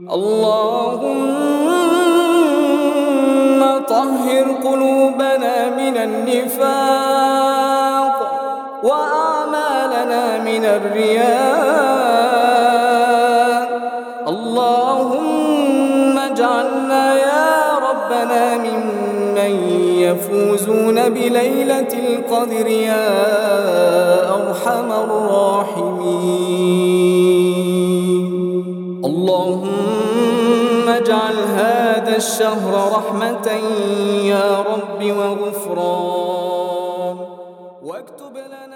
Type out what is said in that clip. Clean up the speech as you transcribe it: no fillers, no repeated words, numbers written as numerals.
اللهم طهر قلوبنا من النفاق وأعمالنا من الرياء. اللهم اجعلنا يا ربنا ممن يفوزون بليلة القدر يا أرحم الراحمين. اللهم اجعل هذا الشهر رحمة يا رب وغفران، واكتب لنا